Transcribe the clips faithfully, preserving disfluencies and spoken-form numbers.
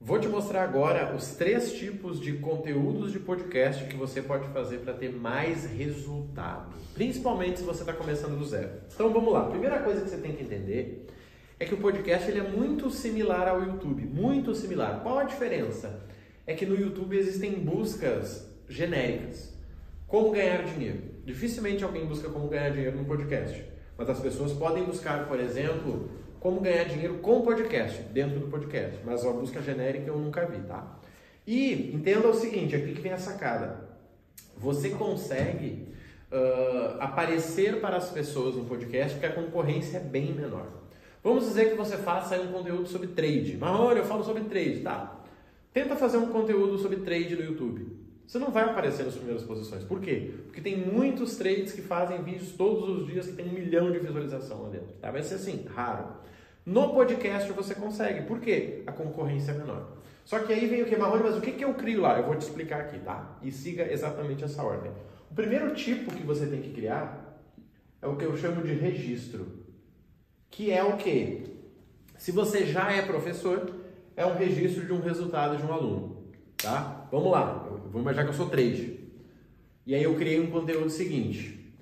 Vou te mostrar agora os três tipos de conteúdos de podcast que você pode fazer para ter mais resultado, principalmente se você está começando do zero. Então vamos lá. A primeira coisa que você tem que entender é que o podcast ele é muito similar ao YouTube, muito similar. Qual a diferença? É que no YouTube existem buscas genéricas. Como ganhar dinheiro? Dificilmente alguém busca como ganhar dinheiro no podcast, mas as pessoas podem buscar, por exemplo, como ganhar dinheiro com podcast, dentro do podcast, mas a busca genérica eu nunca vi, tá? E entenda o seguinte, aqui que vem a sacada. Você consegue uh, aparecer para as pessoas no podcast porque a concorrência é bem menor. Vamos dizer que você faça um conteúdo sobre trade. Marrone, eu falo sobre trade, tá? Tenta fazer um conteúdo sobre trade no YouTube. Você não vai aparecer nas primeiras posições. Por quê? Porque tem muitos trades que fazem vídeos todos os dias que tem um milhão de visualização lá dentro, tá? Vai ser assim, raro. No podcast você consegue. Por quê? A concorrência é menor. Só que aí vem o que, Marrone, mas o que, que eu crio lá? Eu vou te explicar aqui, tá? E siga exatamente essa ordem. O primeiro tipo que você tem que criar é o que eu chamo de registro. Que é o quê? Se você já é professor, é um registro de um resultado de um aluno, tá? Vamos lá. Eu vou imaginar que eu sou trader. E aí eu criei um conteúdo seguinte.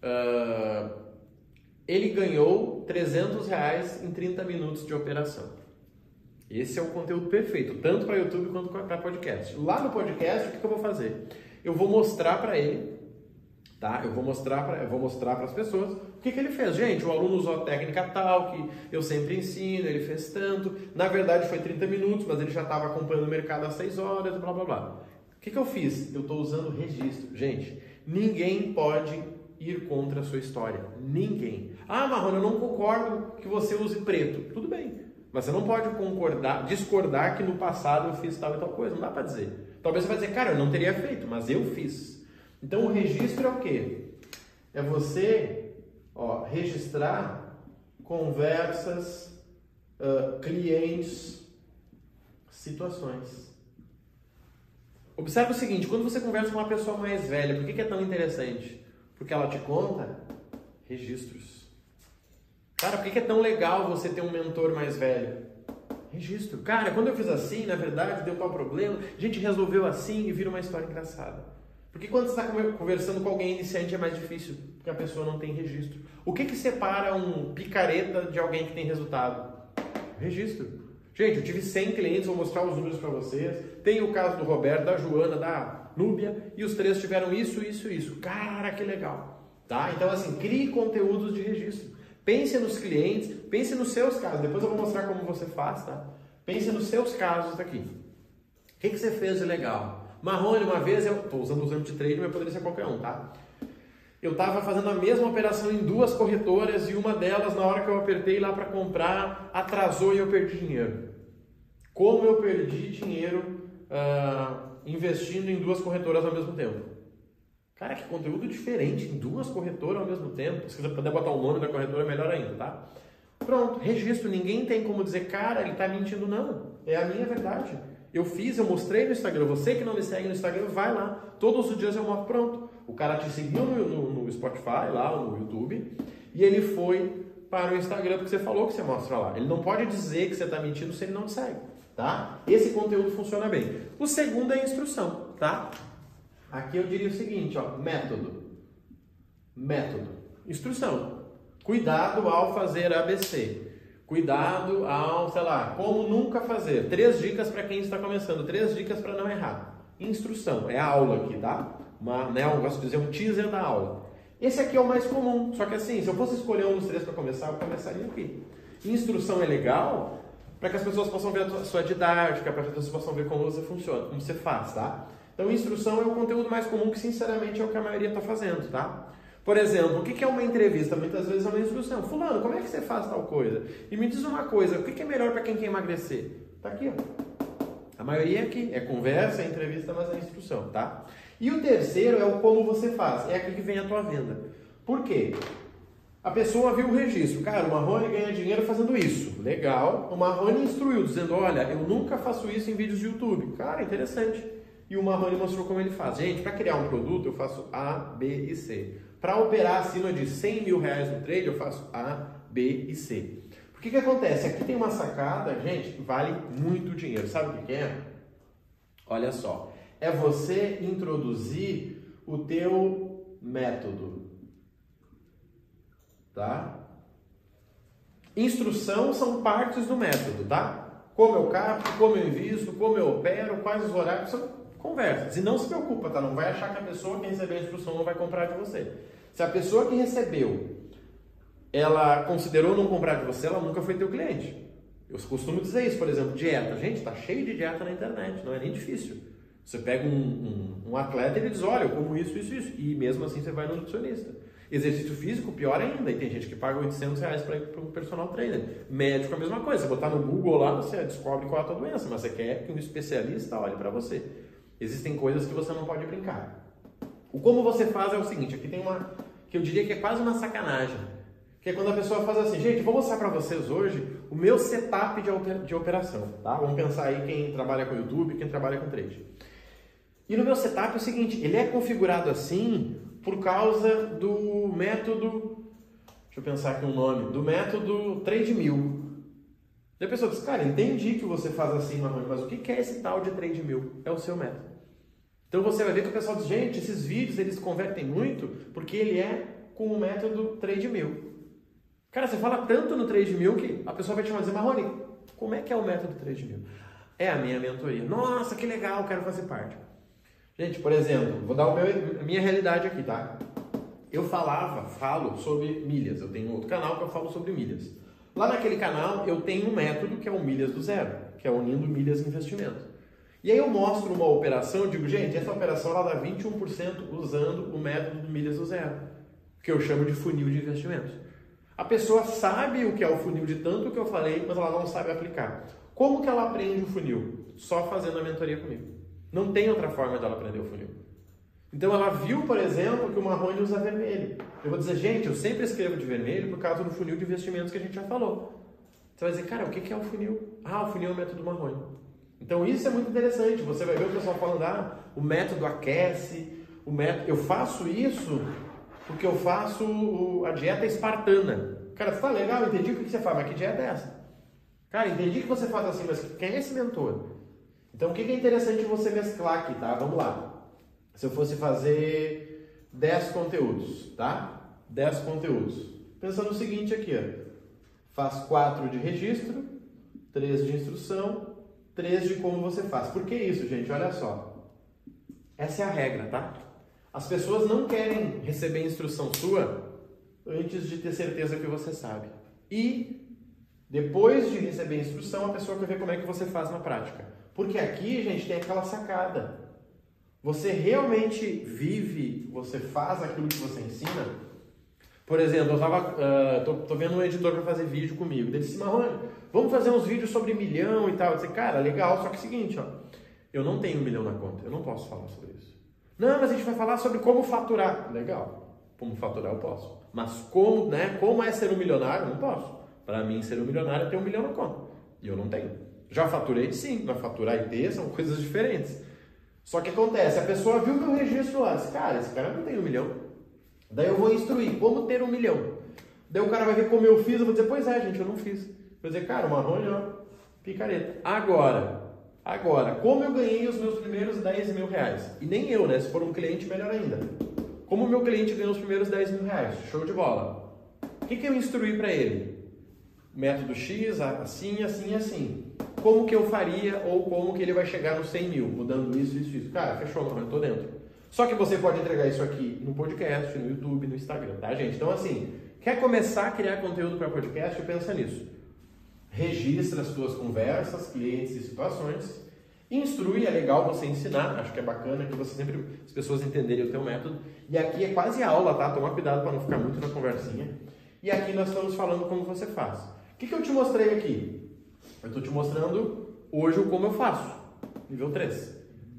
Uh... Ele ganhou trezentos reais em trinta minutos de operação. Esse é o conteúdo perfeito, tanto para YouTube quanto para podcast. Lá no podcast, o que, que eu vou fazer? Eu vou mostrar para ele, tá? Eu vou mostrar para, eu vou mostrar para as pessoas o que, que ele fez. Gente, o aluno usou a técnica tal, que eu sempre ensino, ele fez tanto. Na verdade foi trinta minutos, mas ele já estava acompanhando o mercado há seis horas, blá, blá, blá. O que, que eu fiz? Eu estou usando registro. Gente, ninguém pode ir contra a sua história. Ninguém. Ah, Marrone, eu não concordo que você use preto. Tudo bem. Mas você não pode concordar, discordar que no passado eu fiz tal e tal coisa. Não dá para dizer. Talvez você vai dizer, cara, eu não teria feito, mas eu fiz. Então o registro é o quê? É você ó, registrar conversas, uh, clientes, situações. Observe o seguinte, quando você conversa com uma pessoa mais velha, por que, que é tão interessante? Porque ela te conta registros. Cara, por que é tão legal você ter um mentor mais velho? Registro. Cara, quando eu fiz assim, na verdade, deu tal problema, a gente resolveu assim e vira uma história engraçada. Porque quando você está conversando com alguém iniciante é mais difícil, porque a pessoa não tem registro. O que que separa um picareta de alguém que tem resultado? Registro. Gente, eu tive cem clientes, vou mostrar os números para vocês. Tem o caso do Roberto, da Joana, da Núbia, e os três tiveram isso, isso, isso. Cara, que legal. Tá? Então, assim, crie conteúdos de registro. Pense nos clientes, pense nos seus casos. Depois eu vou mostrar como você faz, tá? Pense nos seus casos daqui. O que, que você fez de legal? Marrone, uma vez, eu estou usando o exemplo de trade, mas poderia ser qualquer um, tá? Eu estava fazendo a mesma operação em duas corretoras e uma delas, na hora que eu apertei lá para comprar, atrasou e eu perdi dinheiro. Como eu perdi dinheiro uh, investindo em duas corretoras ao mesmo tempo? Cara, que conteúdo diferente, em duas corretoras ao mesmo tempo. Se você puder botar o nome da corretora, é melhor ainda, tá? Pronto, registro. Ninguém tem como dizer, cara, ele está mentindo, não. É a minha verdade. Eu fiz, eu mostrei no Instagram. Você que não me segue no Instagram, vai lá. Todos os dias eu mostro, pronto. O cara te seguiu no, no, no Spotify, lá no YouTube, e ele foi para o Instagram porque você falou que você mostra lá. Ele não pode dizer que você está mentindo se ele não te segue, tá? Esse conteúdo funciona bem. O segundo é a instrução, tá? Aqui eu diria o seguinte, ó, método. Método. Instrução. Cuidado ao fazer A B C. Cuidado ao, sei lá, como nunca fazer. Três dicas para quem está começando. Três dicas para não errar. Instrução. É a aula aqui, tá? Uma, né, eu gosto de dizer um teaser da aula. Esse aqui é o mais comum. Só que assim, se eu fosse escolher um dos três para começar, eu começaria aqui. Instrução é legal para que as pessoas possam ver a sua didática, para que as pessoas possam ver como você funciona, como você faz, tá? Então, instrução é o conteúdo mais comum que, sinceramente, é o que a maioria está fazendo, tá? Por exemplo, o que é uma entrevista? Muitas vezes é uma instrução. Fulano, como é que você faz tal coisa? E me diz uma coisa, o que é melhor para quem quer emagrecer? Tá aqui, ó. A maioria é aqui. É conversa, é entrevista, mas é instrução, tá? E o terceiro é o como você faz. É aqui que vem a tua venda. Por quê? A pessoa viu o registro. Cara, o Marrone ganha dinheiro fazendo isso. Legal. O Marrone instruiu, dizendo, olha, eu nunca faço isso em vídeos de YouTube. Cara, interessante. E o Marrone mostrou como ele faz. Gente, para criar um produto eu faço A, B e C. Para operar acima de cem mil reais no trade eu faço A, B e C. O que que acontece? Aqui tem uma sacada, gente, vale muito dinheiro. Sabe o que que é? Olha só. É você introduzir o teu método. Tá? Instrução são partes do método, tá? Como eu capto, como eu invisto, como eu opero, quais os horários, são conversas. E não se preocupa, tá? Não vai achar que a pessoa que recebeu a instrução não vai comprar de você. Se a pessoa que recebeu, ela considerou não comprar de você, ela nunca foi teu cliente. Eu costumo dizer isso, por exemplo, dieta. Gente, tá cheio de dieta na internet, não é nem difícil. Você pega um, um, um atleta e ele diz, olha, eu como isso, isso, isso. E mesmo assim você vai no nutricionista. Exercício físico, pior ainda. E tem gente que paga oitocentos reais para ir para um personal trainer. Médico, a mesma coisa. Você botar no Google lá, você descobre qual é a tua doença. Mas você quer que um especialista olhe para você. Existem coisas que você não pode brincar. O como você faz é o seguinte. Aqui tem uma, que eu diria que é quase uma sacanagem. Que é quando a pessoa faz assim, gente, vou mostrar para vocês hoje o meu setup de operação. Tá? Vamos pensar aí quem trabalha com YouTube, quem trabalha com trade. E no meu setup é o seguinte, ele é configurado assim por causa do método, deixa eu pensar aqui um nome, do método Trade Mil. E a pessoa diz, cara, entendi que você faz assim, Marrone, mas o que é esse tal de Trade Mil? É o seu método. Então você vai ver que o pessoal diz, gente, esses vídeos eles convertem muito porque ele é com o método Trade Mil. Cara, você fala tanto no Trade Mil que a pessoa vai te dizer, Marrone, como é que é o método Trade Mil? É a minha mentoria. Nossa, que legal, quero fazer parte. Gente, por exemplo, vou dar o meu, a minha realidade aqui, tá? Eu falava, falo sobre milhas. Eu tenho outro canal que eu falo sobre milhas. Lá naquele canal eu tenho um método que é o Milhas do Zero, que é unindo milhas e investimento. E aí eu mostro uma operação e digo, gente, essa operação ela dá vinte e um por cento usando o método do Milhas do Zero, que eu chamo de funil de investimentos. A pessoa sabe o que é o funil de tanto que eu falei, mas ela não sabe aplicar. Como que ela aprende o funil? Só fazendo a mentoria comigo. Não tem outra forma dela aprender o funil. Então ela viu, por exemplo, que o Marrone usa vermelho. Eu vou dizer, gente, eu sempre escrevo de vermelho por causa do funil de investimentos que a gente já falou. Você vai dizer, cara, o que é o funil? Ah, o funil é o método Marrone. Então isso é muito interessante. Você vai ver o pessoal falando, ah, o método aquece, o método... Eu faço isso porque eu faço o... a dieta espartana. Cara, tá legal, entendi o que você faz, mas que dieta é essa? Cara, entendi que você faz assim, mas quem é esse mentor? Então, o que é interessante você mesclar aqui, tá? Vamos lá. Se eu fosse fazer dez conteúdos, tá? dez conteúdos. Pensando no seguinte aqui, ó. Faz quatro de registro, três de instrução, três de como você faz. Por que isso, gente? Olha só. Essa é a regra, tá? As pessoas não querem receber instrução sua antes de ter certeza que você sabe. E depois de receber a instrução, a pessoa quer ver como é que você faz na prática. Porque aqui, gente, tem aquela sacada. Você realmente vive, você faz aquilo que você ensina? Por exemplo, eu tava, uh, tô, tô vendo um editor para fazer vídeo comigo. Ele disse, Marrone, vamos fazer uns vídeos sobre milhão e tal. Eu disse, cara, legal, só que é o seguinte, ó, eu não tenho um milhão na conta, eu não posso falar sobre isso. Não, mas a gente vai falar sobre como faturar. Legal, como faturar eu posso. Mas como, né, como é ser um milionário, eu não posso. Para mim, ser um milionário é ter um milhão na conta. E eu não tenho. Já faturei sim, mas faturar e ter são coisas diferentes. Só que acontece, a pessoa viu meu registro lá, disse, cara, esse cara não tem um milhão. Daí eu vou instruir como ter um milhão. Daí o cara vai ver como eu fiz, eu vou dizer, pois é, gente, eu não fiz. Eu vou dizer, cara, o Marrone, ó, picareta. Agora, agora, como eu ganhei os meus primeiros dez mil reais? E nem eu, né? Se for um cliente, melhor ainda. Como o meu cliente ganhou os primeiros dez mil reais? Show de bola. O que, que eu instruí para ele? Método X, assim, assim, assim. Como que eu faria ou como que ele vai chegar nos cem mil, mudando isso, isso, isso. Cara, fechou, mano, eu tô dentro. Só que você pode entregar isso aqui no podcast, no YouTube, no Instagram, tá, gente? Então, assim, quer começar a criar conteúdo para podcast? Pensa nisso. Registra as suas conversas, clientes e situações. Instrui, é legal você ensinar, acho que é bacana que você sempre, as pessoas entenderem o teu método. E aqui é quase aula, tá? Toma cuidado para não ficar muito na conversinha. E aqui nós estamos falando como você faz. O que, que eu te mostrei aqui? Eu estou te mostrando hoje o como eu faço, nível três.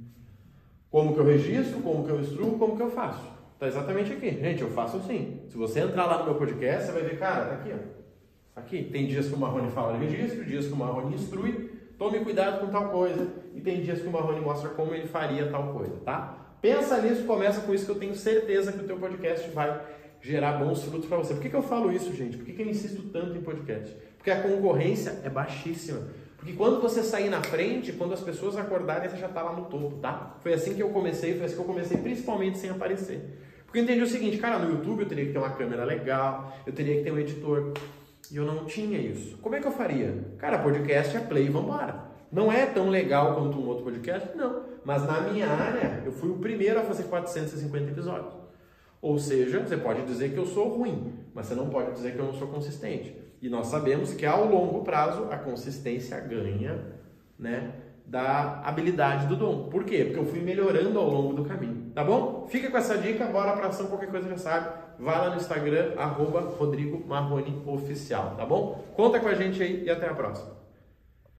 Como que eu registro, como que eu instruo, como que eu faço. Está exatamente aqui. Gente, eu faço sim. Se você entrar lá no meu podcast, você vai ver, cara, tá aqui, ó. Aqui, tem dias que o Marrone fala de registro, dias que o Marrone instrui, tome cuidado com tal coisa, e tem dias que o Marrone mostra como ele faria tal coisa, tá? Pensa nisso, começa com isso que eu tenho certeza que o teu podcast vai gerar bons frutos para você. Por que, que eu falo isso, gente? Por que, que eu insisto tanto em podcast? Porque Porque a concorrência é baixíssima. Porque quando você sair na frente, quando as pessoas acordarem, você já está lá no topo, tá? Foi assim que eu comecei, foi assim que eu comecei principalmente sem aparecer. Porque eu entendi o seguinte, cara, no YouTube eu teria que ter uma câmera legal, eu teria que ter um editor. E eu não tinha isso. Como é que eu faria? Cara, podcast é play e vambora. Não é tão legal quanto um outro podcast? Não. Mas na minha área, eu fui o primeiro a fazer quatrocentos e cinquenta episódios. Ou seja, você pode dizer que eu sou ruim, mas você não pode dizer que eu não sou consistente. E nós sabemos que ao longo prazo a consistência ganha, né, da habilidade do dom. Por quê? Porque eu fui melhorando ao longo do caminho. Tá bom? Fica com essa dica, bora pra ação, qualquer coisa já sabe. Vai lá no Instagram, arroba Rodrigo Marrone Oficial, tá bom? Conta com a gente aí e até a próxima.